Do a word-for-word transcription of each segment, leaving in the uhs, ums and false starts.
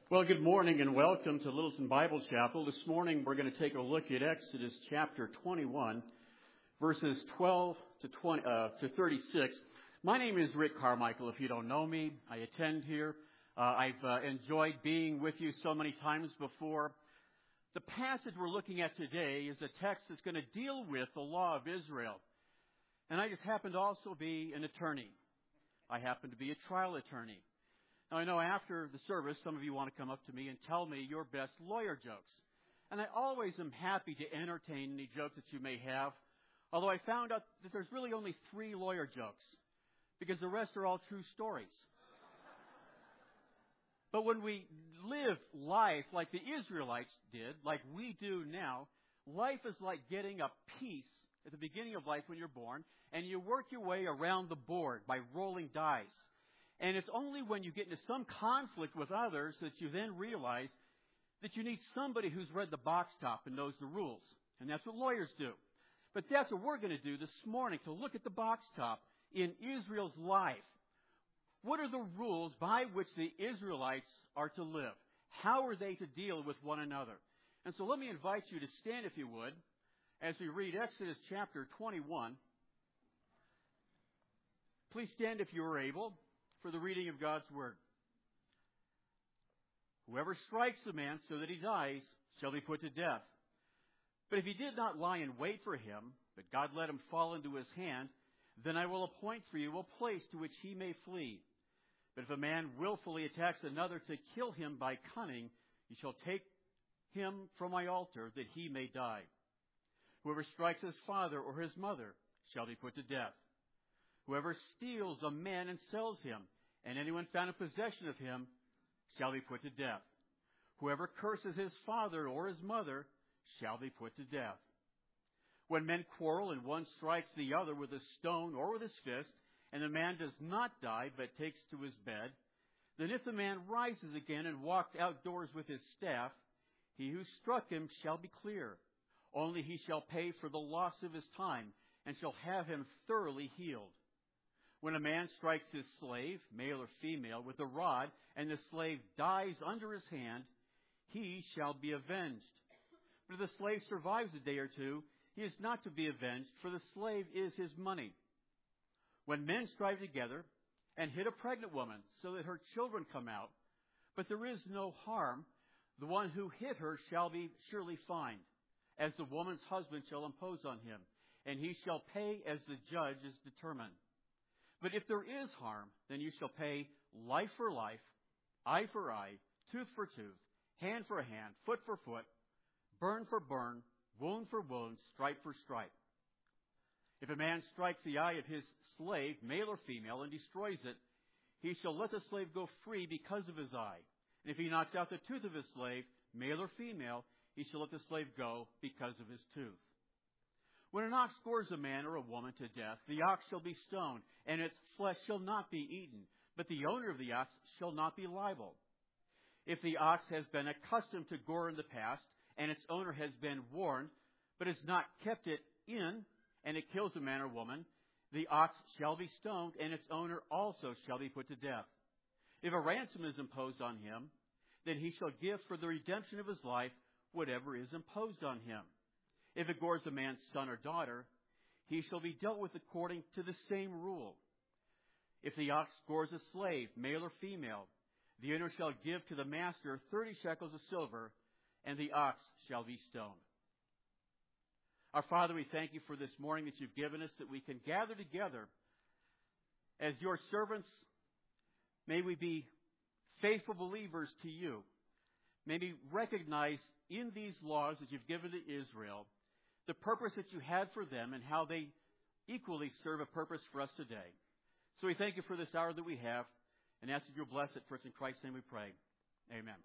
Well, good morning and welcome to Littleton Bible Chapel. This morning we're going to take a look at Exodus chapter twenty-one, verses twelve to twenty uh, to thirty-six. My name is Rick Carmichael. If you don't know me, I attend here. Uh, I've uh, enjoyed being with you so many times before. The passage we're looking at today is a text that's going to deal with the law of Israel. And I just happen to also be an attorney. I happen to be a trial attorney. Now, I know after the service, some of you want to come up to me and tell me your best lawyer jokes. And I always am happy to entertain any jokes that you may have, although I found out that there's really only three lawyer jokes, because the rest are all true stories. But when we live life like the Israelites did, like we do now, life is like getting a piece at the beginning of life when you're born, and you work your way around the board by rolling dice. And it's only when you get into some conflict with others that you then realize that you need somebody who's read the box top and knows the rules. And that's what lawyers do. But that's what we're going to do this morning, to look at the box top in Israel's life. What are the rules by which the Israelites are to live? How are they to deal with one another? And so let me invite you to stand, if you would, as we read Exodus chapter twenty-one. Please stand if you are able for the reading of God's Word. Whoever strikes a man so that he dies shall be put to death. But if he did not lie in wait for him, but God let him fall into his hand, then I will appoint for you a place to which he may flee. But if a man willfully attacks another to kill him by cunning, you shall take him from my altar that he may die. Whoever strikes his father or his mother shall be put to death. Whoever steals a man and sells him, and anyone found in possession of him, shall be put to death. Whoever curses his father or his mother shall be put to death. When men quarrel and one strikes the other with a stone or with his fist, and the man does not die but takes to his bed, then if the man rises again and walks outdoors with his staff, he who struck him shall be clear. Only he shall pay for the loss of his time, and shall have him thoroughly healed. When a man strikes his slave, male or female, with a rod, and the slave dies under his hand, he shall be avenged. But if the slave survives a day or two, he is not to be avenged, for the slave is his money. When men strive together and hit a pregnant woman so that her children come out, but there is no harm, the one who hit her shall be surely fined, as the woman's husband shall impose on him, and he shall pay as the judge is determined. But if there is harm, then you shall pay life for life, eye for eye, tooth for tooth, hand for hand, foot for foot, burn for burn, wound for wound, stripe for stripe. If a man strikes the eye of his slave, male or female, and destroys it, he shall let the slave go free because of his eye. And if he knocks out the tooth of his slave, male or female, he shall let the slave go because of his tooth. When an ox gores a man or a woman to death, the ox shall be stoned, and its flesh shall not be eaten, but the owner of the ox shall not be liable. If the ox has been accustomed to gore in the past, and its owner has been warned, but has not kept it in, and it kills a man or woman, the ox shall be stoned, and its owner also shall be put to death. If a ransom is imposed on him, then he shall give for the redemption of his life whatever is imposed on him. If it gores a man's son or daughter, he shall be dealt with according to the same rule. If the ox gores a slave, male or female, the owner shall give to the master thirty shekels of silver, and the ox shall be stoned. Our Father, we thank you for this morning that you've given us, that we can gather together as your servants. May we be faithful believers to you. May we recognize in these laws that you've given to Israel the purpose that you had for them and how they equally serve a purpose for us today. So we thank you for this hour that we have, and ask that you'll bless it. For it's in Christ's name we pray. Amen.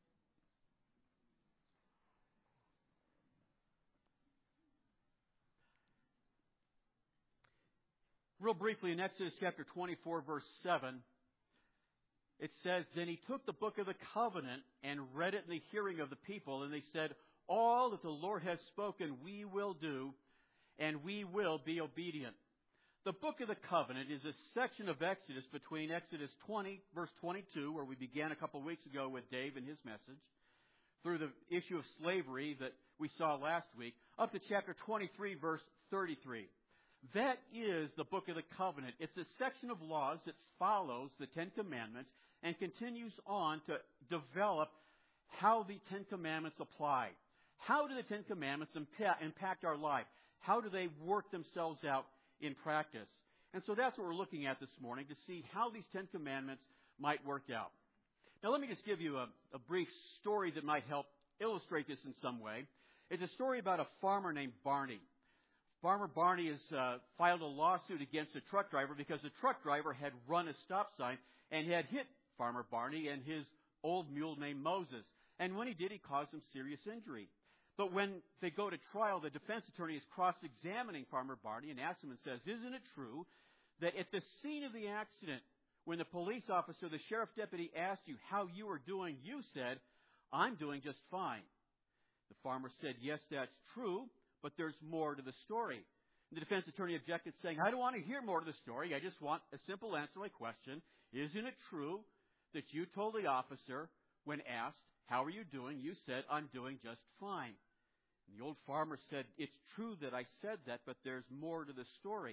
Real briefly, in Exodus chapter twenty-four, verse seven, it says, Then he took the book of the covenant and read it in the hearing of the people, and they said, All that the Lord has spoken we will do, and we will be obedient. The book of the covenant is a section of Exodus between Exodus twenty, verse twenty-two, where we began a couple of weeks ago with Dave and his message, through the issue of slavery that we saw last week, up to chapter twenty-three, verse thirty-three. That is the book of the covenant. It's a section of laws that follows the Ten Commandments and continues on to develop how the Ten Commandments apply. How do the Ten Commandments impact our life? How do they work themselves out in practice? And so that's what we're looking at this morning, to see how these Ten Commandments might work out. Now let me just give you a, a brief story that might help illustrate this in some way. It's a story about a farmer named Barney. Farmer Barney has uh, filed a lawsuit against a truck driver because the truck driver had run a stop sign and had hit Farmer Barney and his old mule named Moses. And when he did, he caused him serious injury. But when they go to trial, the defense attorney is cross-examining Farmer Barney and asks him and says, isn't it true that at the scene of the accident, when the police officer, the sheriff deputy, asked you how you were doing, you said, I'm doing just fine. The farmer said, yes, that's true, but there's more to the story. And the defense attorney objected, saying, I don't want to hear more to the story. I just want a simple answer to my question. Isn't it true that you told the officer, when asked, how are you doing, you said, I'm doing just fine? And the old farmer said, it's true that I said that, but there's more to the story.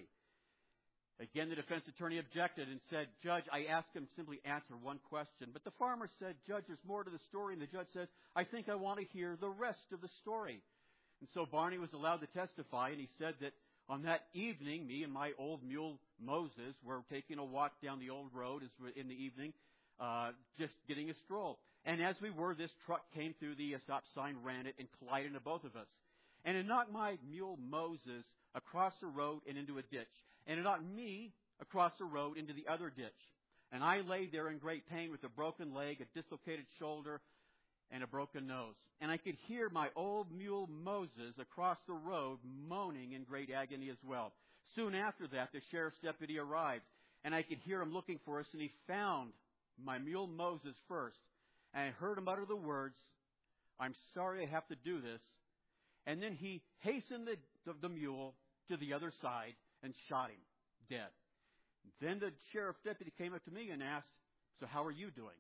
Again, the defense attorney objected and said, Judge, I asked him simply answer one question. But the farmer said, Judge, there's more to the story. And the judge says, I think I want to hear the rest of the story. And so Barney was allowed to testify, and he said that on that evening, me and my old mule Moses were taking a walk down the old road in the evening, uh, just getting a stroll. And as we were, this truck came through the stop sign, ran it, and collided into both of us. And it knocked my mule Moses across the road and into a ditch. And it knocked me across the road into the other ditch. And I lay there in great pain with a broken leg, a dislocated shoulder, and a broken nose. And I could hear my old mule Moses across the road moaning in great agony as well. Soon after that, the sheriff's deputy arrived, and I could hear him looking for us, and he found my mule Moses first. And I heard him utter the words, I'm sorry I have to do this. And then he hastened the, the, the mule to the other side and shot him dead. Then the sheriff deputy came up to me and asked, so how are you doing?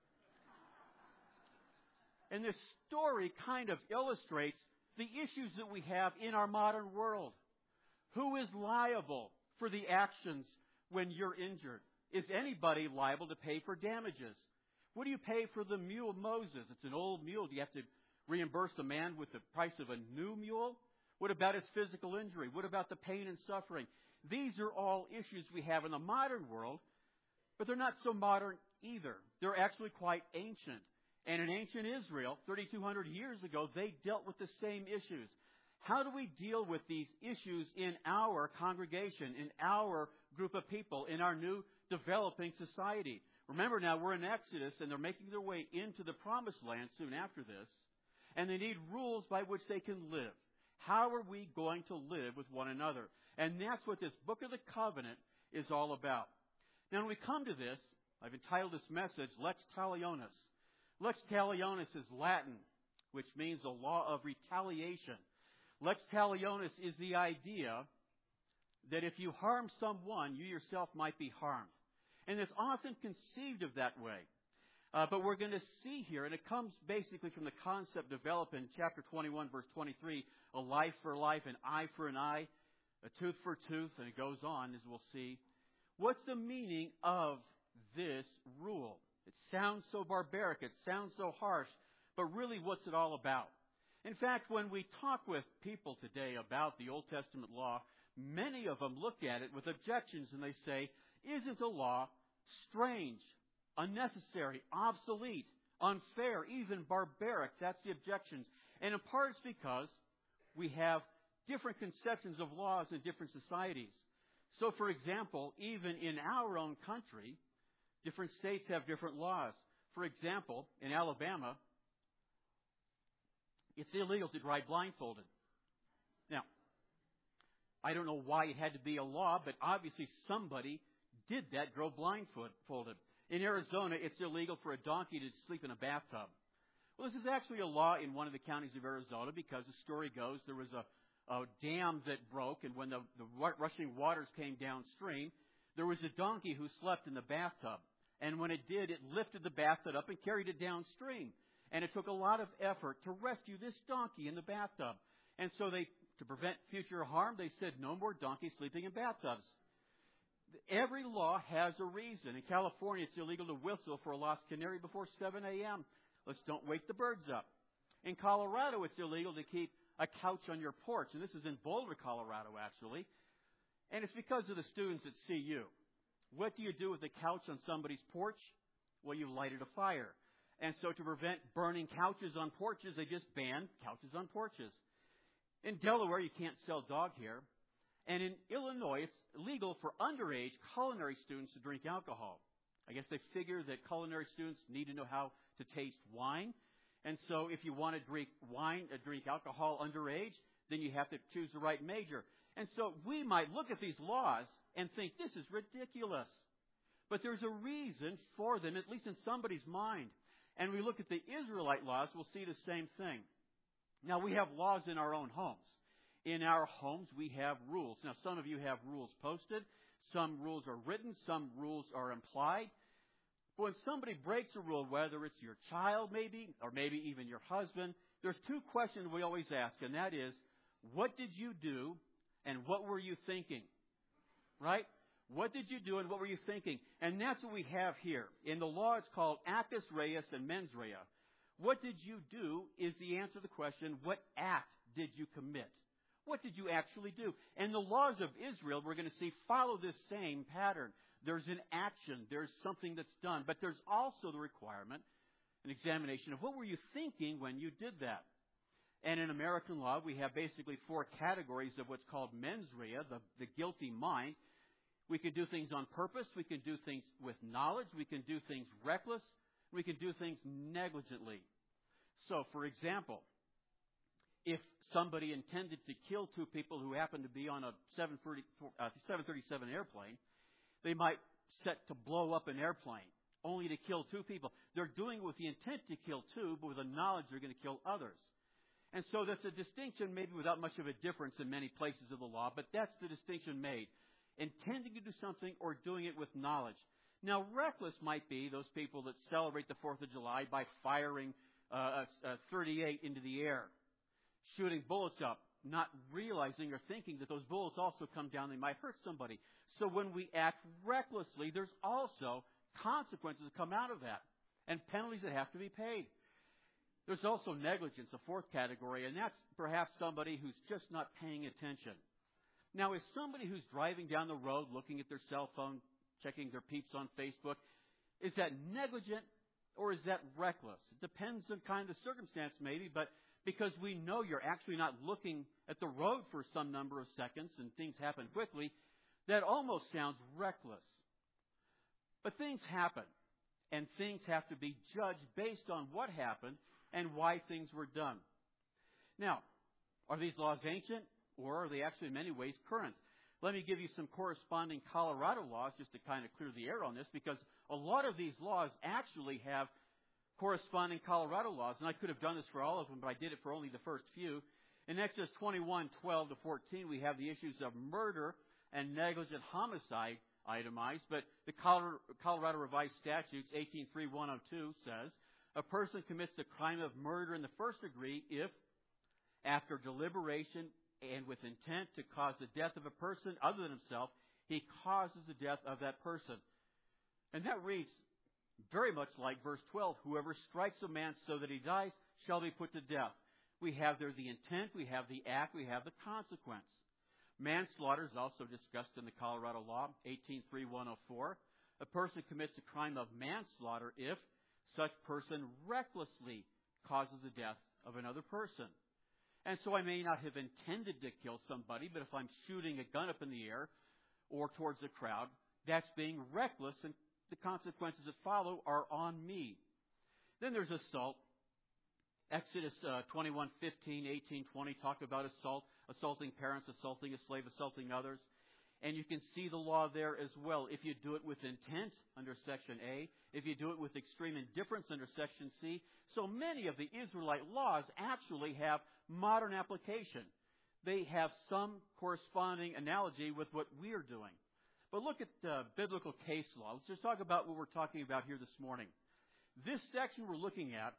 And this story kind of illustrates the issues that we have in our modern world. Who is liable for the actions when you're injured? Is anybody liable to pay for damages? What do you pay for the mule Moses? It's an old mule. Do you have to reimburse the man with the price of a new mule? What about his physical injury? What about the pain and suffering? These are all issues we have in the modern world, but they're not so modern either. They're actually quite ancient. And in ancient Israel, thirty-two hundred years ago, they dealt with the same issues. How do we deal with these issues in our congregation, in our group of people, in our new developing society? Remember now, we're in Exodus, and they're making their way into the Promised Land soon after this, and they need rules by which they can live. How are we going to live with one another? And that's what this book of the covenant is all about. Now, when we come to this, I've entitled this message, Lex Talionis. Lex Talionis is Latin, which means the law of retaliation. Lex Talionis is the idea that if you harm someone, you yourself might be harmed. And it's often conceived of that way. Uh, but we're going to see here, and it comes basically from the concept developed in chapter twenty-one, verse twenty-three, a life for life, an eye for an eye, a tooth for a tooth, and it goes on, as we'll see. What's the meaning of this rule? It sounds so barbaric, it sounds so harsh, but really what's it all about? In fact, when we talk with people today about the Old Testament law, many of them look at it with objections and they say, isn't the law strange, unnecessary, obsolete, unfair, even barbaric? That's the objections. And in part it's because we have different conceptions of laws in different societies. So, for example, even in our own country, different states have different laws. For example, in Alabama, it's illegal to drive blindfolded. Now, I don't know why it had to be a law, but obviously somebody did that, drove blindfolded. In Arizona, it's illegal for a donkey to sleep in a bathtub. Well, this is actually a law in one of the counties of Arizona because the story goes there was a, a dam that broke, and when the, the rushing waters came downstream, there was a donkey who slept in the bathtub. And when it did, it lifted the bathtub up and carried it downstream. And it took a lot of effort to rescue this donkey in the bathtub. And so they, to prevent future harm, they said no more donkeys sleeping in bathtubs. Every law has a reason. In California, it's illegal to whistle for a lost canary before seven a.m. Let's don't wake the birds up. In Colorado, it's illegal to keep a couch on your porch. And this is in Boulder, Colorado, actually. And it's because of the students at C U. What do you do with a couch on somebody's porch? Well, you lighted a fire. And so to prevent burning couches on porches, they just banned couches on porches. In Delaware, you can't sell dog hair. And in Illinois, it's illegal for underage culinary students to drink alcohol. I guess they figure that culinary students need to know how to taste wine. And so if you want to drink wine, uh, drink alcohol underage, then you have to choose the right major. And so we might look at these laws and think, this is ridiculous. But there's a reason for them, at least in somebody's mind. And we look at the Israelite laws, we'll see the same thing. Now, we have laws in our own homes. In our homes, we have rules. Now, some of you have rules posted. Some rules are written. Some rules are implied. But when somebody breaks a rule, whether it's your child maybe, or maybe even your husband, there's two questions we always ask, and that is, what did you do and what were you thinking? Right? What did you do and what were you thinking? And that's what we have here. In the law, it's called actus reus and mens rea. What did you do is the answer to the question, what act did you commit? What did you actually do? And the laws of Israel, we're going to see, follow this same pattern. There's an action. There's something that's done. But there's also the requirement, an examination of what were you thinking when you did that? And in American law, we have basically four categories of what's called mens rea, the, the guilty mind. We can do things on purpose. We can do things with knowledge. We can do things reckless. We can do things negligently. So, for example, if somebody intended to kill two people who happened to be on a seven thirty-seven airplane, they might set to blow up an airplane only to kill two people. They're doing it with the intent to kill two, but with the knowledge they're going to kill others. And so that's a distinction, maybe without much of a difference in many places of the law, but that's the distinction made. Intending to do something or doing it with knowledge. Now, reckless might be those people that celebrate the fourth of July by firing uh, a, a thirty-eight into the air, shooting bullets up, not realizing or thinking that those bullets also come down, they might hurt somebody. So when we act recklessly, there's also consequences that come out of that and penalties that have to be paid. There's also negligence, a fourth category, and that's perhaps somebody who's just not paying attention. Now, is somebody who's driving down the road looking at their cell phone, checking their peeps on Facebook, is that negligent or is that reckless? It depends on kind of circumstance maybe, but because we know you're actually not looking at the road for some number of seconds and things happen quickly, that almost sounds reckless. But things happen, and things have to be judged based on what happened and why things were done. Now, are these laws ancient, or are they actually in many ways current? Let me give you some corresponding Colorado laws just to kind of clear the air on this, because a lot of these laws actually have corresponding Colorado laws, and I could have done this for all of them, but I did it for only the first few. In Exodus twenty-one, twelve to fourteen, we have the issues of murder and negligent homicide itemized, but the Colorado Revised Statutes eighteen three one oh two says, a person commits the crime of murder in the first degree if, after deliberation and with intent to cause the death of a person other than himself, he causes the death of that person. And that reads very much like verse twelve, whoever strikes a man so that he dies shall be put to death. We have there the intent, we have the act, we have the consequence. Manslaughter is also discussed in the Colorado law, eighteen three one oh four. A person commits a crime of manslaughter if such person recklessly causes the death of another person. And so I may not have intended to kill somebody, but if I'm shooting a gun up in the air or towards the crowd, that's being reckless, and the consequences that follow are on me. Then there's assault. Exodus uh, twenty-one, fifteen, eighteen, twenty talk about assault, assaulting parents, assaulting a slave, assaulting others. And you can see the law there as well. If you do it with intent under Section A, if you do it with extreme indifference under Section C. So many of the Israelite laws actually have modern application. they have some corresponding analogy with what we are doing. But look at uh, biblical case law. Let's just talk about what we're talking about here this morning. This section we're looking at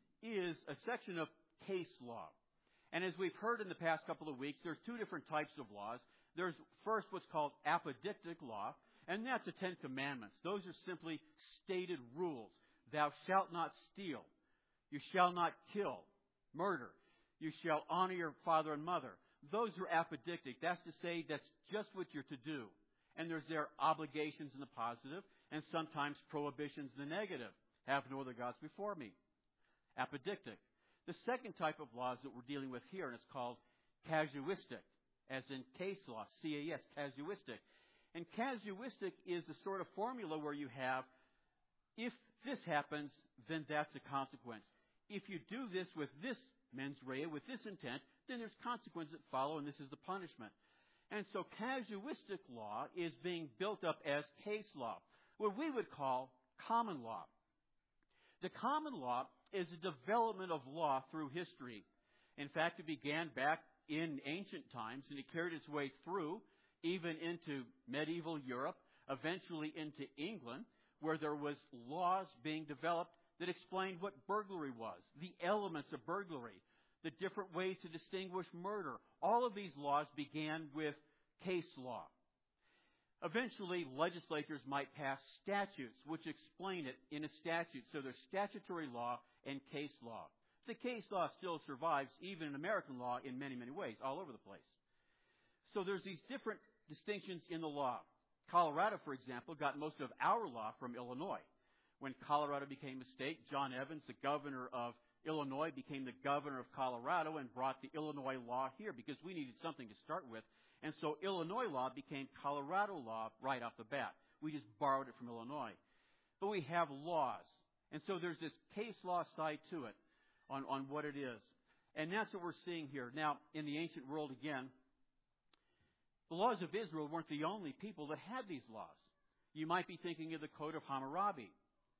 is a section of case law. And as we've heard in the past couple of weeks, there's two different types of laws. There's first what's called apodictic law, and that's the Ten Commandments. Those are simply stated rules. Thou shalt not steal. You shall not kill, murder. You shall honor your father and mother. Those are apodictic. That's to say that's just what you're to do. And there's their obligations in the positive and sometimes prohibitions in the negative. Have no other gods before me. Apodictic. The second type of laws that we're dealing with here, and it's called casuistic, as in case law, C A S, casuistic. And casuistic is the sort of formula where you have, if this happens, then that's the consequence. If you do this with this mens rea, with this intent, then there's consequences that follow, and this is the punishment. And so casuistic law is being built up as case law, what we would call common law. The common law is a development of law through history. In fact, it began back in ancient times, and it carried its way through even into medieval Europe, eventually into England, where there was laws being developed that explained what burglary was, the elements of burglary, the different ways to distinguish murder. All of these laws began with case law. Eventually, legislatures might pass statutes which explain it in a statute. So there's statutory law and case law. The case law still survives even in American law in many, many ways, all over the place. So there's these different distinctions in the law. Colorado, for example, got most of our law from Illinois. When Colorado became a state, John Evans, the governor of Illinois, became the governor of Colorado and brought the Illinois law here because we needed something to start with. And so Illinois law became Colorado law right off the bat. We just borrowed it from Illinois. But we have laws. And so there's this case law side to it on, on what it is. And that's what we're seeing here. Now, in the ancient world again, the laws of Israel weren't the only people that had these laws. You might be thinking of the Code of Hammurabi,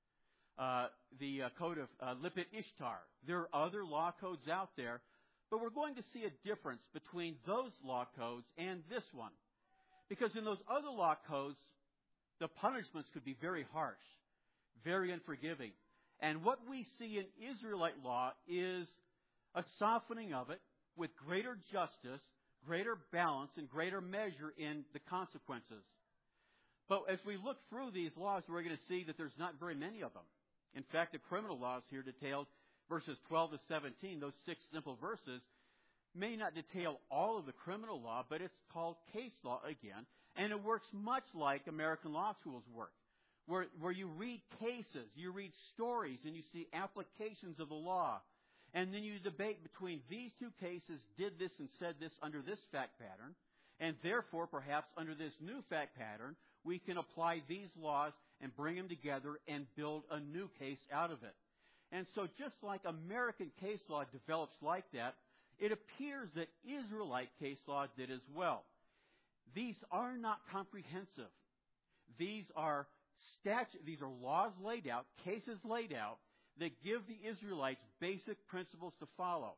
uh, the uh, Code of uh, Lipit Ishtar. There are other law codes out there, but we're going to see a difference between those law codes and this one. Because in those other law codes, the punishments could be very harsh, very unforgiving. And what we see in Israelite law is a softening of it with greater justice, greater balance, and greater measure in the consequences. But as we look through these laws, we're going to see that there's not very many of them. In fact, the criminal laws here detailed verses twelve to seventeen, those six simple verses, may not detail all of the criminal law, but it's called case law again. And it works much like American law schools work, where, where you read cases, you read stories, and you see applications of the law. And then you debate between these two cases, did this and said this under this fact pattern, and therefore perhaps under this new fact pattern, we can apply these laws and bring them together and build a new case out of it. And so just like American case law develops like that, it appears that Israelite case law did as well. These are not comprehensive. These are statu- these are laws laid out, cases laid out, that give the Israelites basic principles to follow.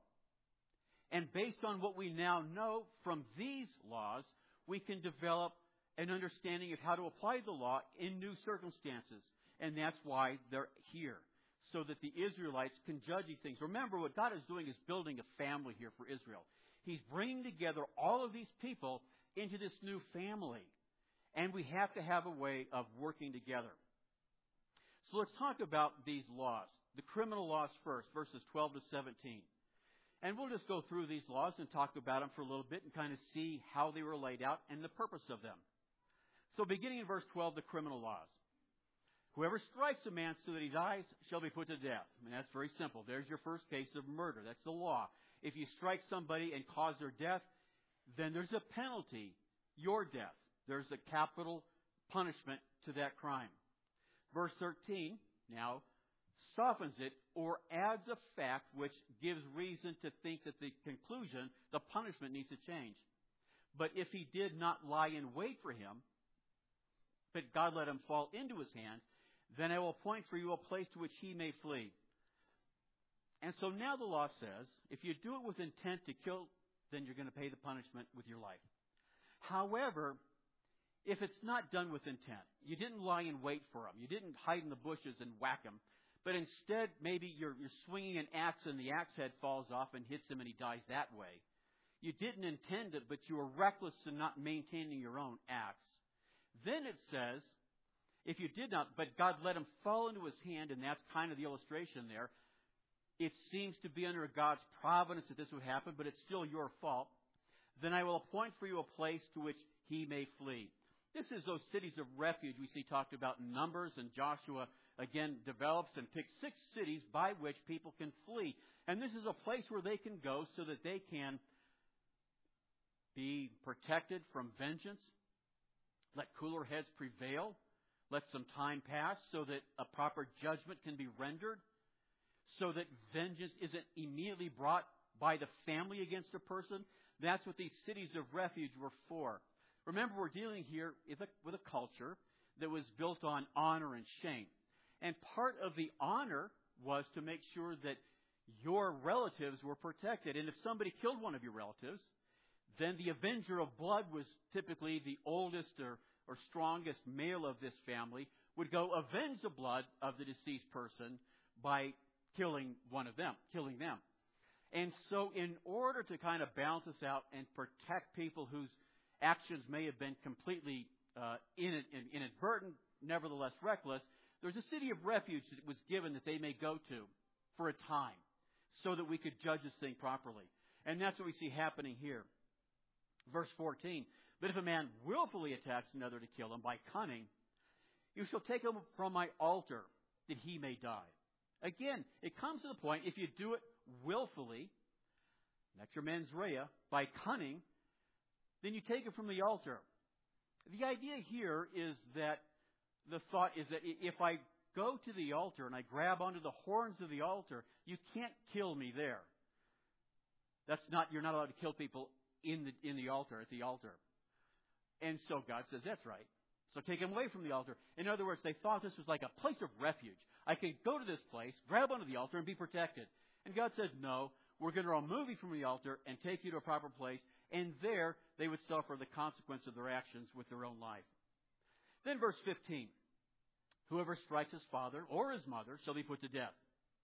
And based on what we now know from these laws, we can develop an understanding of how to apply the law in new circumstances. And that's why they're here, so that the Israelites can judge these things. Remember, what God is doing is building a family here for Israel. He's bringing together all of these people into this new family. And we have to have a way of working together. So let's talk about these laws. The criminal laws first, verses twelve to seventeen. And we'll just go through these laws and talk about them for a little bit and kind of see how they were laid out and the purpose of them. So beginning in verse twelve, the criminal laws. Whoever strikes a man so that he dies shall be put to death. I mean, that's very simple. There's your first case of murder. That's the law. If you strike somebody and cause their death, then there's a penalty, your death. There's a capital punishment to that crime. Verse thirteen, now, softens it or adds a fact which gives reason to think that the conclusion, the punishment, needs to change. But if he did not lie in wait for him, but God let him fall into his hand, then I will appoint for you a place to which he may flee. And so now the law says, if you do it with intent to kill then you're going to pay the punishment with your life. However, if it's not done with intent, you didn't lie in wait for them, you didn't hide in the bushes and whack them, but instead maybe you're, you're swinging an axe and the axe head falls off and hits him and he dies that way. You didn't intend it, but you were reckless in not maintaining your own axe. Then it says, if you did not, but God let him fall into his hand, and that's kind of the illustration there. It seems to be under God's providence that this would happen, but it's still your fault. Then I will appoint for you a place to which he may flee. This is those cities of refuge we see talked about in Numbers, and Joshua again develops and picks six cities by which people can flee. And this is a place where they can go so that they can be protected from vengeance. Let cooler heads prevail. Let some time pass so that a proper judgment can be rendered. So that vengeance isn't immediately brought by the family against a person. That's what these cities of refuge were for. Remember, we're dealing here with a, with a culture that was built on honor and shame. And part of the honor was to make sure that your relatives were protected. And if somebody killed one of your relatives, then the avenger of blood was typically the oldest or, or strongest male of this family, would go avenge the blood of the deceased person by killing one of them, killing them. And so in order to kind of balance this out and protect people whose actions may have been completely uh, inadvertent, nevertheless reckless, there's a city of refuge that was given that they may go to for a time so that we could judge this thing properly. And that's what we see happening here. Verse fourteen, but if a man willfully attacks another to kill him by cunning, you shall take him from my altar that he may die. Again, it comes to the point, if you do it willfully, that's your mens rea, by cunning, then you take it from the altar. The idea here is that the thought is that if I go to the altar and I grab onto the horns of the altar, you can't kill me there. That's not, you're not allowed to kill people in the, in the altar, at the altar. And so God says, that's right. So take him away from the altar. In other words, they thought this was like a place of refuge. I can go to this place, grab onto the altar, and be protected. And God said, no, we're going to remove you from the altar and take you to a proper place. And there, they would suffer the consequence of their actions with their own life. Then verse fifteen, whoever strikes his father or his mother shall be put to death.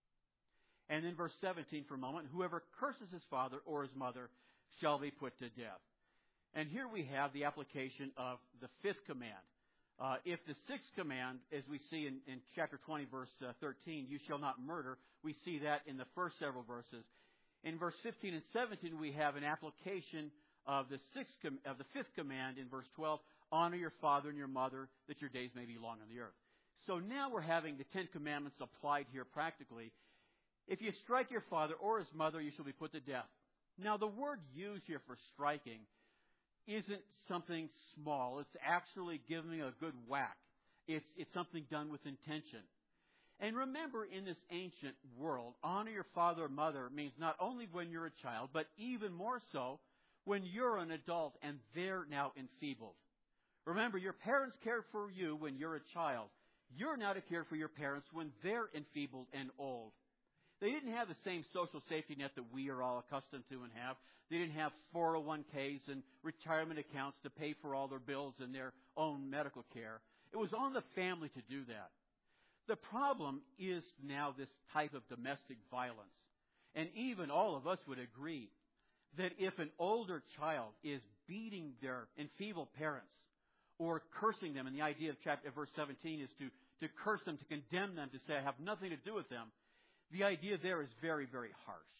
And then verse seventeen for a moment, whoever curses his father or his mother shall be put to death. And here we have the application of the fifth command. Uh, if the sixth command, as we see in, in chapter twenty, verse uh, thirteen, you shall not murder, we see that in the first several verses. In verse fifteen and seventeen, we have an application of the sixth com- of the fifth command in verse twelve, honor your father and your mother, that your days may be long on the earth. So now we're having the Ten Commandments applied here practically. If you strike your father or his mother, you shall be put to death. Now, the word used here for striking isn't something small. It's actually giving a good whack. It's, it's something done with intention. And remember, in this ancient world, honor your father or mother means not only when you're a child, but even more so when you're an adult and they're now enfeebled. Remember, your parents cared for you when you're a child. You're now to care for your parents when they're enfeebled and old. They didn't have the same social safety net that we are all accustomed to and have. They didn't have four oh one k's and retirement accounts to pay for all their bills and their own medical care. It was on the family to do that. The problem is now this type of domestic violence. And even all of us would agree that if an older child is beating their enfeebled parents or cursing them, and the idea of chapter verse seventeen is to, to curse them, to condemn them, to say, I have nothing to do with them, the idea there is very, very harsh.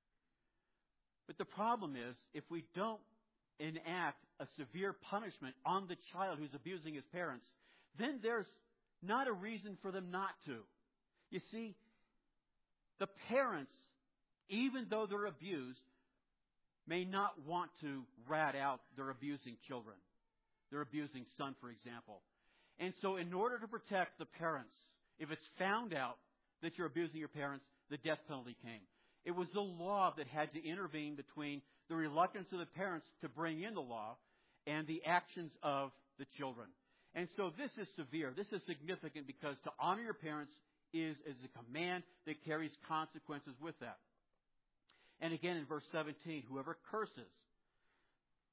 But the problem is, if we don't enact a severe punishment on the child who's abusing his parents, then there's not a reason for them not to. You see, the parents, even though they're abused, may not want to rat out their abusing children, their abusing son, for example. And so in order to protect the parents, if it's found out that you're abusing your parents, the death penalty came. It was the law that had to intervene between the reluctance of the parents to bring in the law and the actions of the children. And so this is severe. This is significant because to honor your parents is, is a command that carries consequences with that. And again in verse seventeen, whoever curses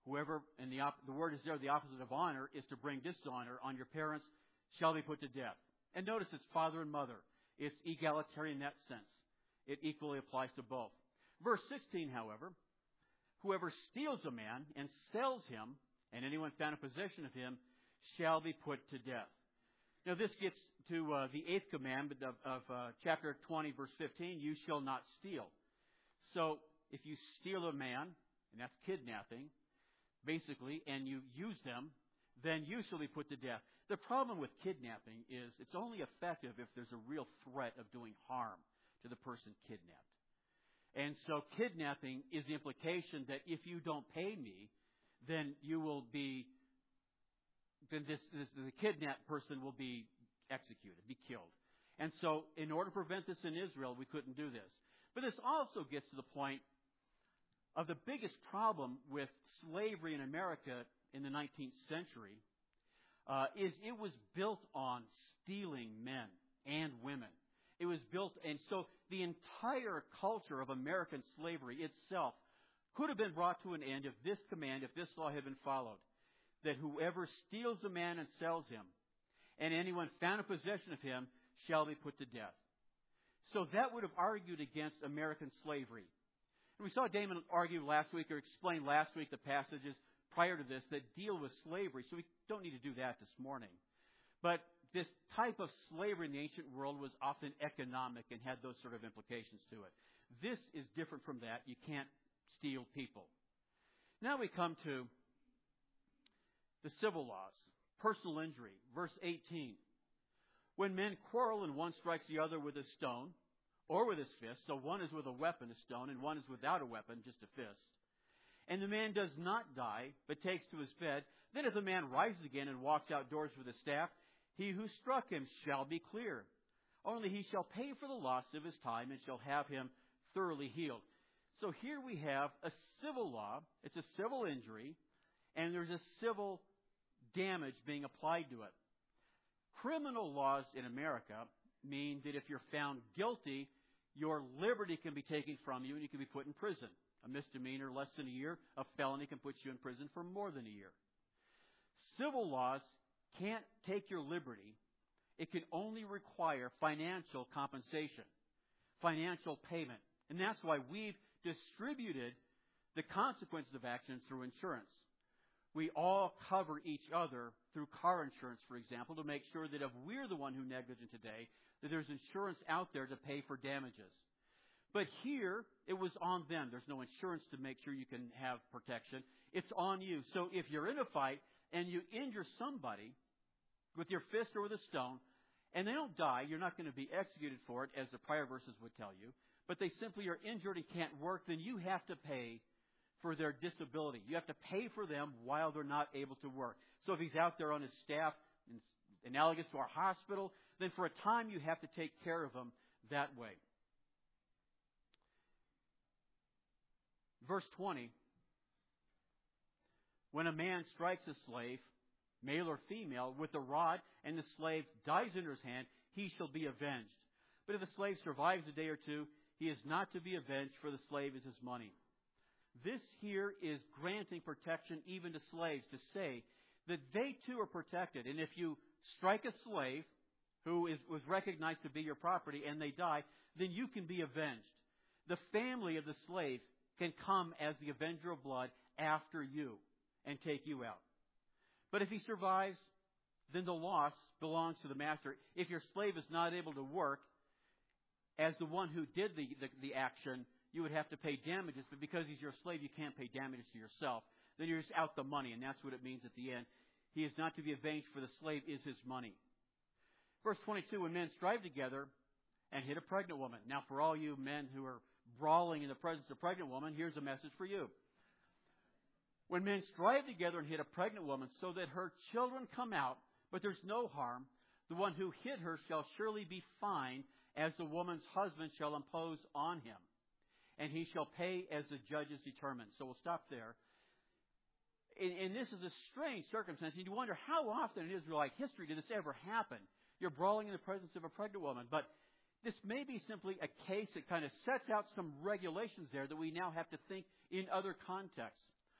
Whoever, and the, op, the word is there, the opposite of honor, is to bring dishonor on your parents, shall be put to death. And notice it's father and mother. It's egalitarian in that sense. It equally applies to both. Verse sixteen, however, whoever steals a man and sells him, and anyone found in possession of him, shall be put to death. Now this gets to uh, the eighth commandment of, of uh, chapter twenty, verse fifteen, you shall not steal. So if you steal a man, and that's kidnapping, basically, and you use them, then you shall be put to death. The problem with kidnapping is it's only effective if there's a real threat of doing harm to the person kidnapped. And so kidnapping is the implication that if you don't pay me, then you will be, then this, this the kidnapped person will be executed, be killed. And so in order to prevent this in Israel, we couldn't do this. But this also gets to the point of the biggest problem with slavery in America in the nineteenth century uh, is it was built on stealing men and women. It was built, and so the entire culture of American slavery itself could have been brought to an end if this command, if this law had been followed, that whoever steals a man and sells him, and anyone found in possession of him, shall be put to death. So that would have argued against American slavery. And we saw Damon argue last week, or explain last week, the passages prior to this that deal with slavery, so we don't need to do that this morning. But this type of slavery in the ancient world was often economic and had those sort of implications to it. This is different from that. You can't steal people. Now we come to the civil laws, personal injury, verse eighteen. When men quarrel and one strikes the other with a stone or with his fist, so one is with a weapon, a stone, and one is without a weapon, just a fist, and the man does not die, but takes to his bed, then if the man rises again and walks outdoors with a staff, he who struck him shall be clear. Only he shall pay for the loss of his time and shall have him thoroughly healed. So here we have a civil law. It's a civil injury, and there's a civil damage being applied to it. Criminal laws in America mean that if you're found guilty, your liberty can be taken from you and you can be put in prison. A misdemeanor less than a year, a felony can put you in prison for more than a year. Civil laws can't take your liberty. It can only require financial compensation, financial payment. And that's why we've distributed the consequences of actions through insurance. We all cover each other through car insurance, for example, to make sure that if we're the one who negligent today, that there's insurance out there to pay for damages. But here, it was on them. There's no insurance to make sure you can have protection. It's on you. So if you're in a fight and you injure somebody with your fist or with a stone, and they don't die, you're not going to be executed for it, as the prior verses would tell you, but they simply are injured and can't work, then you have to pay for their disability. You have to pay for them while they're not able to work. So if he's out there on his staff, analogous to our hospital, then for a time you have to take care of him that way. Verse twenty, when a man strikes a slave, male or female, with a rod, and the slave dies under his hand, he shall be avenged. But if the slave survives a day or two, he is not to be avenged, for the slave is his money. This here is granting protection even to slaves, to say that they too are protected. And if you strike a slave who is, was recognized to be your property and they die, then you can be avenged. The family of the slave can come as the avenger of blood after you and take you out. But if he survives, then the loss belongs to the master. If your slave is not able to work, as the one who did the, the, the action, you would have to pay damages, but because he's your slave, you can't pay damages to yourself. Then you're just out the money, and that's what it means at the end. He is not to be avenged, for the slave is his money. Verse twenty-two, when men strive together and hit a pregnant woman. Now, for all you men who are brawling in the presence of a pregnant woman, here's a message for you. When men strive together and hit a pregnant woman so that her children come out, but there's no harm, the one who hit her shall surely be fined, as the woman's husband shall impose on him. And he shall pay as the judges determine. So we'll stop there. And, and this is a strange circumstance. And you wonder how often in Israelite history did this ever happen? You're brawling in the presence of a pregnant woman. But this may be simply a case that kind of sets out some regulations there that we now have to think in other contexts.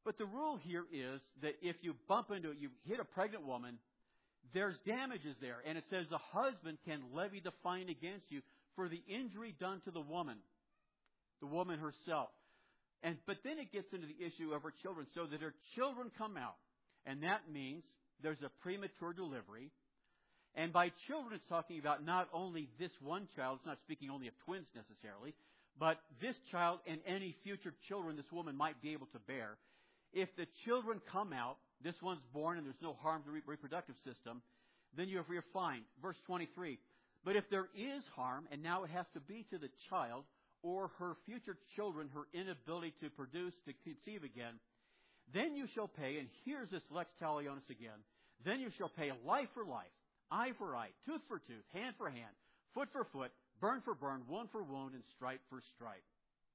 But the rule here is that if you bump into it, you hit a pregnant woman, there's damages there. And it says the husband can levy the fine against you for the injury done to the woman, the woman herself. And but then it gets into the issue of her children, so that her children come out. And that means there's a premature delivery. And by children, it's talking about not only this one child. It's not speaking only of twins necessarily, but this child and any future children this woman might be able to bear. If the children come out, this one's born and there's no harm to the reproductive system, then you're, you're fine. Verse twenty-three. But if there is harm, and now it has to be to the child or her future children, her inability to produce, to conceive again, then you shall pay, and here's this lex talionis again, then you shall pay life for life, eye for eye, tooth for tooth, hand for hand, foot for foot, burn for burn, wound for wound, and stripe for stripe.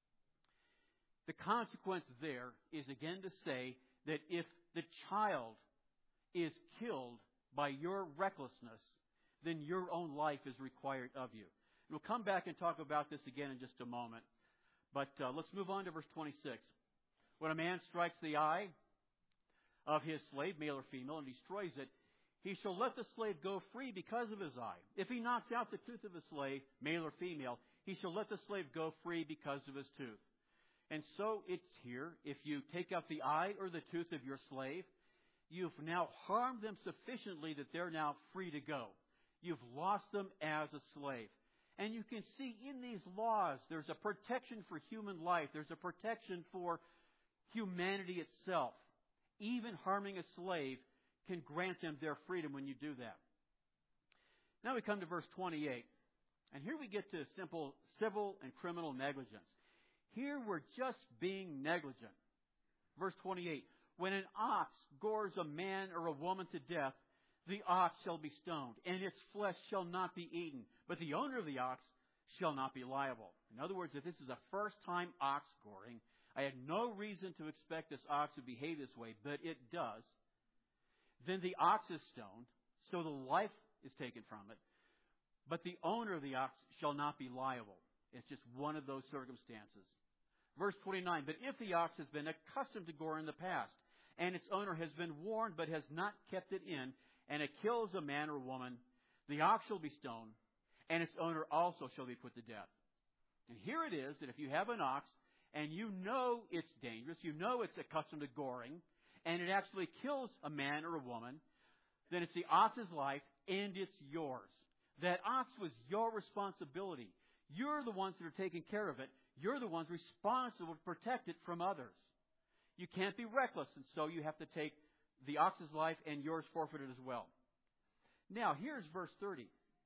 The consequence there is again to say that if the child is killed by your recklessness, then your own life is required of you. And we'll come back and talk about this again in just a moment. But uh, let's move on to verse twenty-six. When a man strikes the eye of his slave, male or female, and destroys it, he shall let the slave go free because of his eye. If he knocks out the tooth of his slave, male or female, he shall let the slave go free because of his tooth. And so it's here, if you take out the eye or the tooth of your slave, you've now harmed them sufficiently that they're now free to go. You've lost them as a slave. And you can see in these laws, there's a protection for human life. There's a protection for humanity itself. Even harming a slave can grant them their freedom when you do that. Now we come to verse twenty-eight. And here we get to simple civil and criminal negligence. Here we're just being negligent. Verse twenty-eight. When an ox gores a man or a woman to death, the ox shall be stoned, and its flesh shall not be eaten. But the owner of the ox shall not be liable. In other words, if this is a first-time ox goring, I had no reason to expect this ox to behave this way, but it does. Then the ox is stoned, so the life is taken from it. But the owner of the ox shall not be liable. It's just one of those circumstances. Verse twenty-nine, but if the ox has been accustomed to gore in the past, and its owner has been warned but has not kept it in, and it kills a man or woman, the ox shall be stoned, and its owner also shall be put to death. And here it is that if you have an ox, and you know it's dangerous, you know it's accustomed to goring, and it actually kills a man or a woman, then it's the ox's life, and it's yours. That ox was your responsibility. You're the ones that are taking care of it. You're the ones responsible to protect it from others. You can't be reckless, and so you have to take the ox's life and yours forfeited as well. Now, here's verse thirty.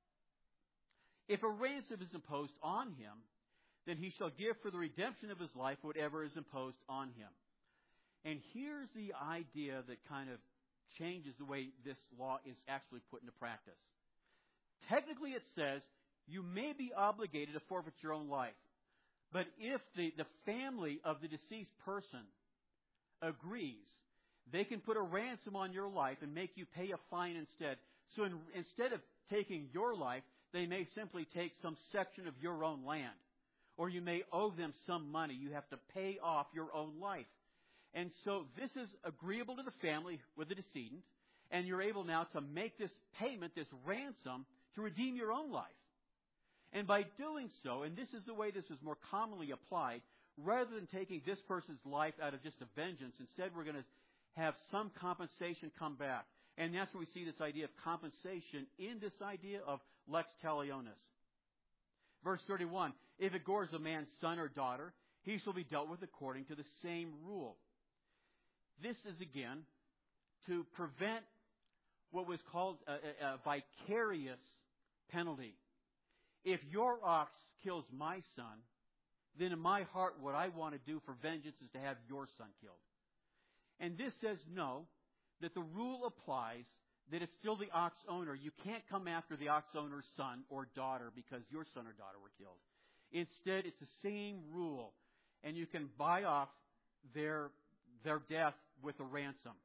If a ransom is imposed on him, then he shall give for the redemption of his life whatever is imposed on him. And here's the idea that kind of changes the way this law is actually put into practice. Technically, it says you may be obligated to forfeit your own life. But if the, the family of the deceased person agrees, they can put a ransom on your life and make you pay a fine instead. So in, instead of taking your life, they may simply take some section of your own land. Or you may owe them some money. You have to pay off your own life. And so this is agreeable to the family with the decedent. And you're able now to make this payment, this ransom, to redeem your own life. And by doing so, and this is the way this is more commonly applied, rather than taking this person's life out of just a vengeance, instead we're going to have some compensation come back. And that's where we see this idea of compensation in this idea of lex talionis. Verse thirty-one, if it gores a man's son or daughter, he shall be dealt with according to the same rule. This is, again, to prevent what was called a, a, a vicarious penalty. If your ox kills my son, then in my heart what I want to do for vengeance is to have your son killed. And this says no, that the rule applies, that it's still the ox owner. You can't come after the ox owner's son or daughter because your son or daughter were killed. Instead, it's the same rule, and you can buy off their, their death with a ransom.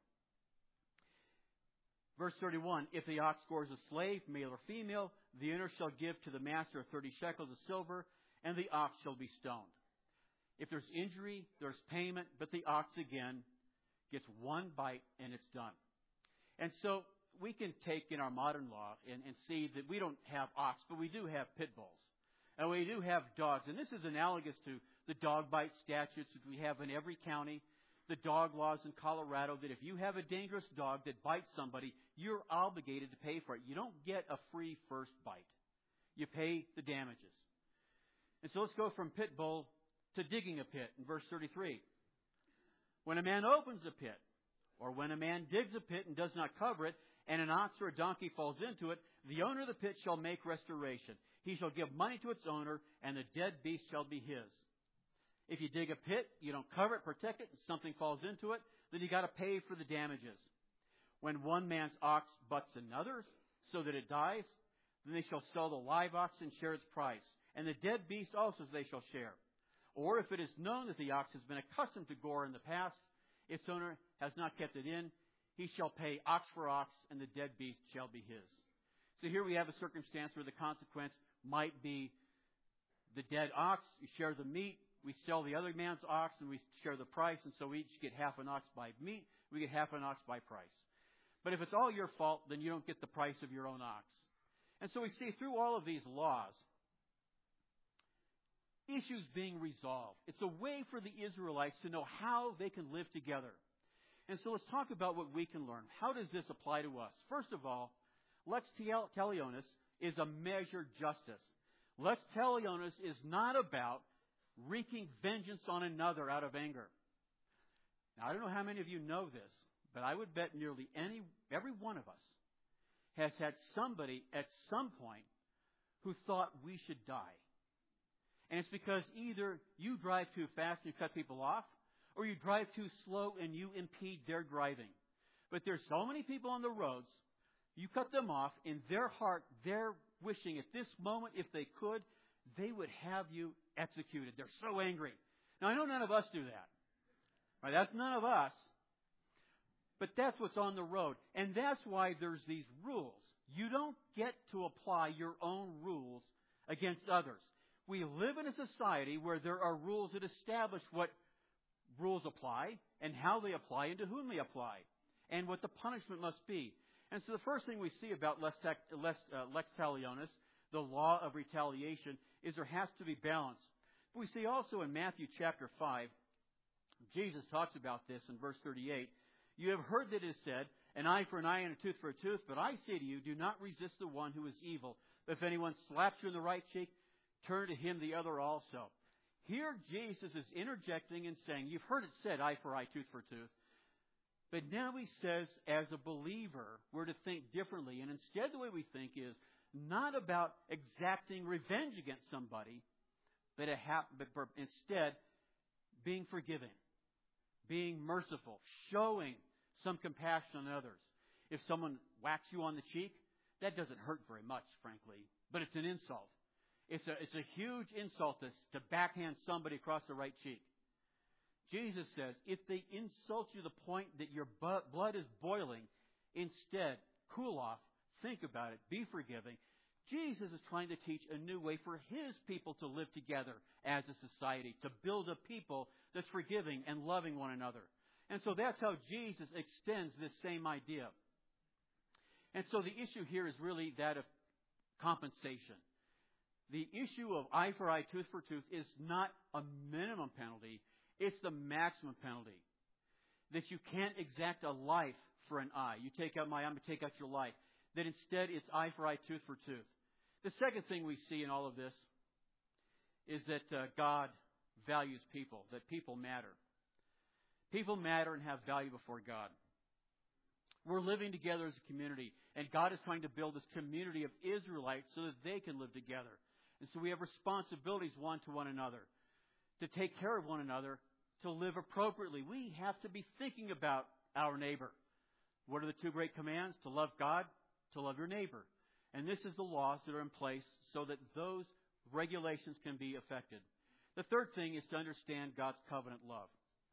Verse thirty-one, if the ox gores a slave, male or female, the owner shall give to the master thirty shekels of silver, and the ox shall be stoned. If there's injury, there's payment, but the ox again gets one bite and it's done. And so we can take in our modern law and, and see that we don't have ox, but we do have pit bulls. And we do have dogs. And this is analogous to the dog bite statutes that we have in every county, the dog laws in Colorado, that if you have a dangerous dog that bites somebody, you're obligated to pay for it. You don't get a free first bite. You pay the damages. And so let's go from pit bull to digging a pit in verse thirty-three. When a man opens a pit, or when a man digs a pit and does not cover it, and an ox or a donkey falls into it, the owner of the pit shall make restoration. He shall give money to its owner, and the dead beast shall be his. If you dig a pit, you don't cover it, protect it, and something falls into it, then you got to pay for the damages. When one man's ox butts another's so that it dies, then they shall sell the live ox and share its price, and the dead beast also they shall share. Or if it is known that the ox has been accustomed to gore in the past, its owner has not kept it in, he shall pay ox for ox, and the dead beast shall be his. So here we have a circumstance where the consequence might be the dead ox, you share the meat, we sell the other man's ox, and we share the price, and so we each get half an ox by meat, we get half an ox by price. But if it's all your fault, then you don't get the price of your own ox. And so we see through all of these laws, issues being resolved. It's a way for the Israelites to know how they can live together. And so let's talk about what we can learn. How does this apply to us? First of all, lex talionis is a measured justice. Lex talionis is not about wreaking vengeance on another out of anger. Now, I don't know how many of you know this, but I would bet nearly any, every one of us has had somebody at some point who thought we should die. And it's because either you drive too fast and you cut people off, or you drive too slow and you impede their driving. But there's so many people on the roads, you cut them off, in their heart, they're wishing at this moment, if they could, they would have you executed. They're so angry. Now, I know none of us do that. Right? That's none of us. But that's what's on the road. And that's why there's these rules. You don't get to apply your own rules against others. We live in a society where there are rules that establish what rules apply and how they apply and to whom they apply and what the punishment must be. And so the first thing we see about lex, lex, uh, lex talionis, the law of retaliation, is there has to be balance. But we see also in Matthew chapter five, Jesus talks about this in verse thirty-eight. You have heard that it is said, an eye for an eye and a tooth for a tooth, but I say to you, do not resist the one who is evil. But if anyone slaps you in the right cheek, turn to him the other also. Here Jesus is interjecting and saying, you've heard it said, eye for eye, tooth for tooth. But now he says, as a believer, we're to think differently. And instead the way we think is not about exacting revenge against somebody, but, a ha- but instead being forgiving, being merciful, showing some compassion on others. If someone whacks you on the cheek, that doesn't hurt very much, frankly, but it's an insult. It's a, it's a huge insult to, to backhand somebody across the right cheek. Jesus says, if they insult you to the point that your blood is boiling, instead, cool off, think about it, be forgiving. Jesus is trying to teach a new way for his people to live together as a society, to build a people that's forgiving and loving one another. And so that's how Jesus extends this same idea. And so the issue here is really that of compensation. The issue of eye for eye, tooth for tooth is not a minimum penalty. It's the maximum penalty. That you can't exact a life for an eye. You take out my eye, I'm going to take out your life. That instead it's eye for eye, tooth for tooth. The second thing we see in all of this is that uh, God values people, that people matter. People matter and have value before God. We're living together as a community, and God is trying to build this community of Israelites so that they can live together. And so we have responsibilities one to one another, to take care of one another, to live appropriately. We have to be thinking about our neighbor. What are the two great commands? To love God, to love your neighbor. And this is the laws that are in place so that those regulations can be effected. The third thing is to understand God's covenant love.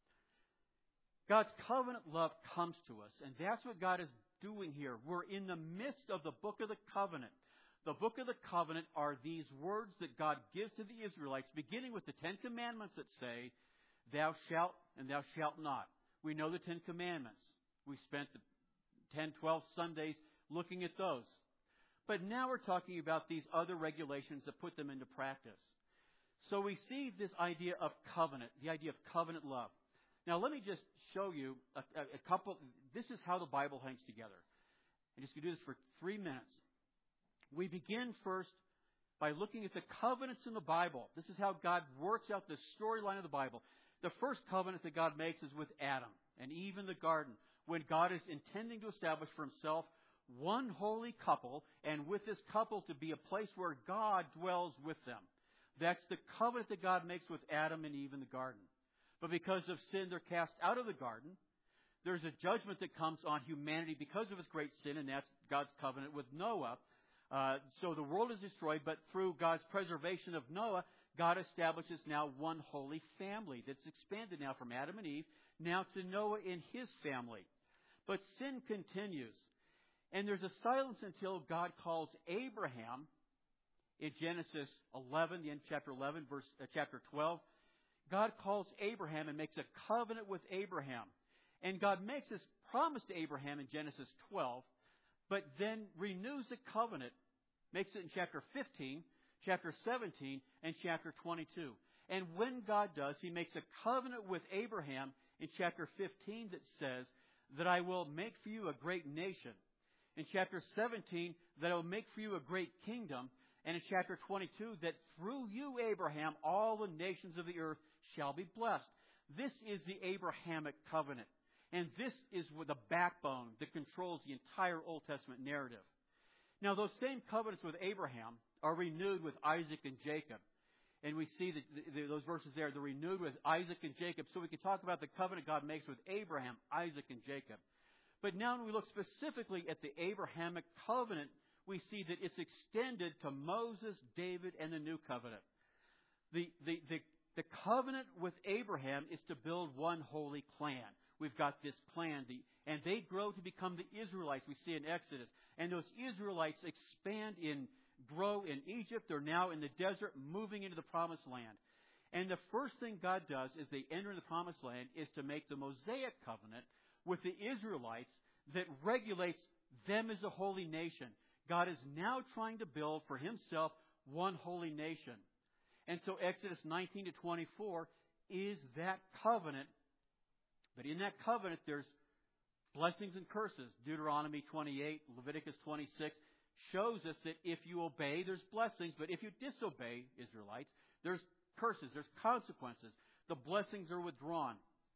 God's covenant love comes to us, and that's what God is doing here. We're in the midst of the book of the covenant. The book of the covenant are these words that God gives to the Israelites, beginning with the Ten Commandments that say, thou shalt and thou shalt not. We know the Ten Commandments. We spent the ten, twelve Sundays looking at those. But now we're talking about these other regulations that put them into practice. So we see this idea of covenant, the idea of covenant love. Now let me just show you a, a, a couple. This is how the Bible hangs together. I'm just going to do this for three minutes. We begin first by looking at the covenants in the Bible. This is how God works out the storyline of the Bible. The first covenant that God makes is with Adam and Eve in the garden, when God is intending to establish for himself one holy couple, and with this couple to be a place where God dwells with them. That's the covenant that God makes with Adam and Eve in the garden. But because of sin, they're cast out of the garden. There's a judgment that comes on humanity because of his great sin, and that's God's covenant with Noah. Uh, so the world is destroyed, but through God's preservation of Noah, God establishes now one holy family that's expanded now from Adam and Eve, now to Noah and his family. But sin continues. And there's a silence until God calls Abraham in Genesis eleven, the end of chapter eleven, verse uh, chapter twelve. God calls Abraham and makes a covenant with Abraham. And God makes this promise to Abraham in Genesis twelve, but then renews the covenant, makes it in chapter fifteen, chapter seventeen, and chapter twenty-two. And when God does, he makes a covenant with Abraham in chapter fifteen that says that I will make for you a great nation. In chapter seventeen, that I will make for you a great kingdom. And in chapter twenty-two, that through you, Abraham, all the nations of the earth shall be blessed. This is the Abrahamic covenant. And this is the backbone that controls the entire Old Testament narrative. Now, those same covenants with Abraham are renewed with Isaac and Jacob. And we see that those verses there, they're renewed with Isaac and Jacob. So we can talk about the covenant God makes with Abraham, Isaac, and Jacob. But now when we look specifically at the Abrahamic covenant, we see that it's extended to Moses, David, and the new covenant. The, the, the, the covenant with Abraham is to build one holy clan. We've got this clan, the, and they grow to become the Israelites we see in Exodus. And those Israelites expand in, grow in Egypt. They're now in the desert, moving into the promised land. And the first thing God does as they enter the promised land is to make the Mosaic covenant with the Israelites that regulates them as a holy nation. God is now trying to build for himself one holy nation. And so Exodus nineteen to twenty-four is that covenant. But in that covenant, there's blessings and curses. Deuteronomy twenty-eight, Leviticus twenty-six shows us that if you obey, there's blessings. But if you disobey, Israelites, there's curses, there's consequences. The blessings are withdrawn.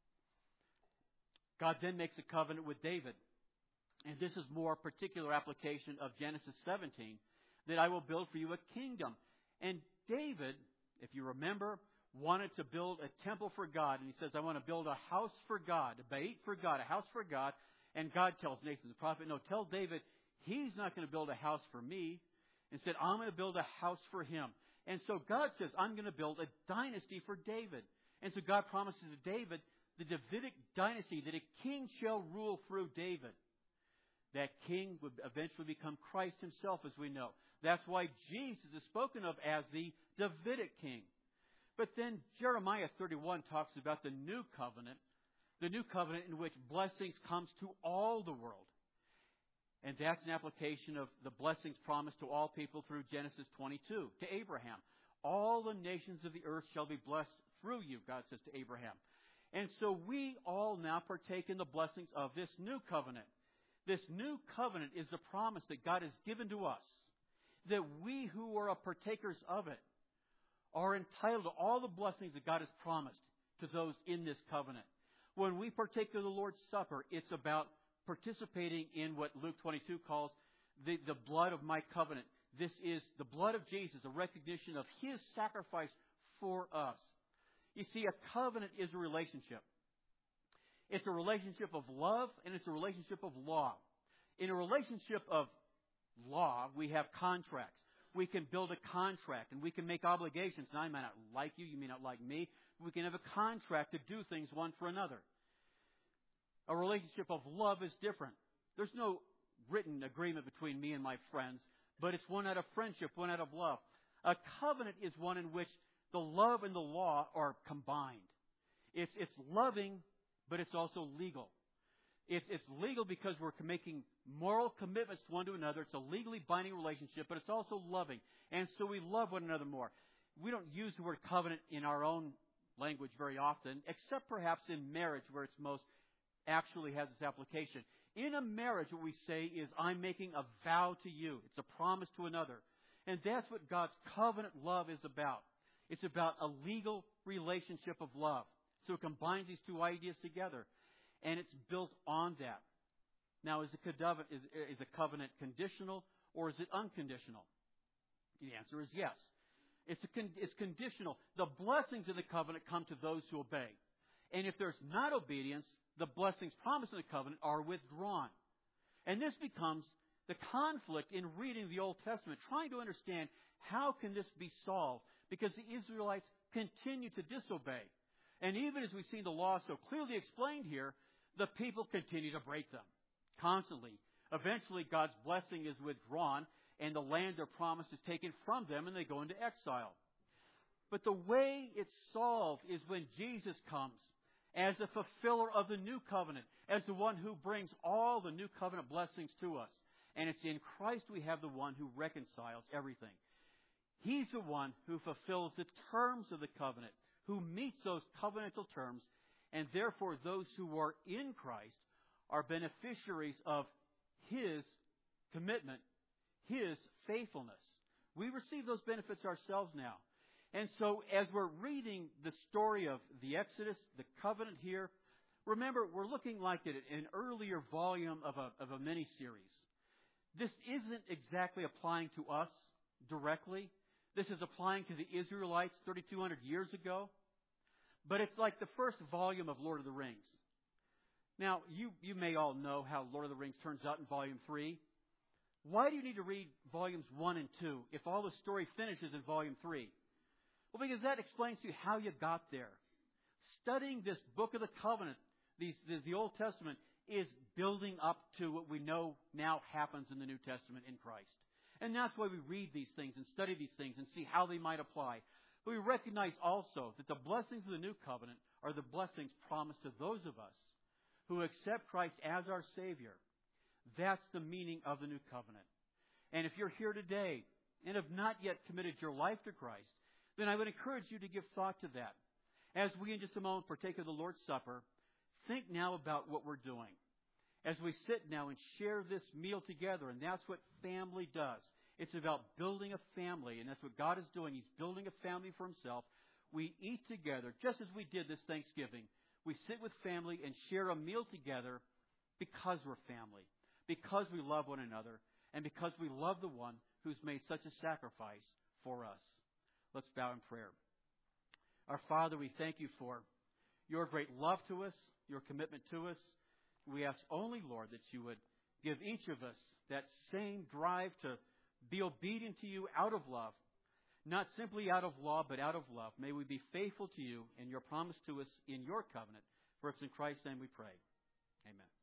God then makes a covenant with David. And this is more particular application of Genesis seventeen, that I will build for you a kingdom. And David, if you remember, wanted to build a temple for God. And he says, I want to build a house for God, a bait for God, a house for God. And God tells Nathan the prophet, no, tell David he's not going to build a house for me. Instead, I'm going to build a house for him. And so God says, I'm going to build a dynasty for David. And so God promises to David the Davidic dynasty, that a king shall rule through David. That king would eventually become Christ himself, as we know. That's why Jesus is spoken of as the Davidic king. But then Jeremiah thirty-one talks about the new covenant, the new covenant in which blessings comes to all the world. And that's an application of the blessings promised to all people through Genesis twenty-two, to Abraham. All the nations of the earth shall be blessed through you, God says to Abraham. And so we all now partake in the blessings of this new covenant. This new covenant is the promise that God has given to us, that we who are partakers of it are entitled to all the blessings that God has promised to those in this covenant. When we partake of the Lord's Supper, it's about participating in what Luke twenty-two calls the, the blood of my covenant. This is the blood of Jesus, a recognition of his sacrifice for us. You see, a covenant is a relationship. It's a relationship of love, and it's a relationship of law. In a relationship of law, we have contracts. We can build a contract, and we can make obligations. Now, I may not like you, you may not like me. We can have a contract to do things one for another. A relationship of love is different. There's no written agreement between me and my friends, but it's one out of friendship, one out of love. A covenant is one in which the love and the law are combined. It's, it's loving, but it's also legal. It's, it's legal because we're making moral commitments to one to another. It's a legally binding relationship, but it's also loving. And so we love one another more. We don't use the word covenant in our own language very often, except perhaps in marriage where it's most actually has its application. In a marriage, what we say is, I'm making a vow to you. It's a promise to another. And that's what God's covenant love is about. It's about a legal relationship of love. So it combines these two ideas together. And it's built on that. Now, is a covenant, is, is a covenant conditional or is it unconditional? The answer is yes. It's, a con, it's conditional. The blessings of the covenant come to those who obey. And if there's not obedience, the blessings promised in the covenant are withdrawn. And this becomes the conflict in reading the Old Testament, trying to understand how can this be solved, because the Israelites continue to disobey. And even as we've seen the law so clearly explained here, the people continue to break them constantly. Eventually, God's blessing is withdrawn, and the land they're promised is taken from them, and they go into exile. But the way it's solved is when Jesus comes as the fulfiller of the new covenant, as the one who brings all the new covenant blessings to us. And it's in Christ we have the one who reconciles everything. He's the one who fulfills the terms of the covenant, who meets those covenantal terms, and therefore those who are in Christ are beneficiaries of His commitment, His faithfulness. We receive those benefits ourselves now. And so as we're reading the story of the Exodus, the covenant here, remember, we're looking like at an earlier volume of a, of a mini-series. This isn't exactly applying to us directly. This is applying to the Israelites thirty-two hundred years ago. But it's like the first volume of Lord of the Rings. Now, you, you may all know how Lord of the Rings turns out in volume three. Why do you need to read volumes one and two if all the story finishes in volume three? Well, because that explains to you how you got there. Studying this book of the covenant, these, this, the Old Testament, is building up to what we know now happens in the New Testament in Christ. And that's why we read these things and study these things and see how they might apply. But we recognize also that the blessings of the New Covenant are the blessings promised to those of us who accept Christ as our Savior. That's the meaning of the New Covenant. And if you're here today and have not yet committed your life to Christ, then I would encourage you to give thought to that. As we in just a moment partake of the Lord's Supper, think now about what we're doing. As we sit now and share this meal together, and that's what family does. It's about building a family, and that's what God is doing. He's building a family for Himself. We eat together, just as we did this Thanksgiving. We sit with family and share a meal together because we're family, because we love one another, and because we love the one who's made such a sacrifice for us. Let's bow in prayer. Our Father, we thank You for Your great love to us, Your commitment to us. We ask only, Lord, that You would give each of us that same drive to be obedient to You out of love, not simply out of law, but out of love. May we be faithful to You and Your promise to us in Your covenant. For it's in Christ's name we pray. Amen.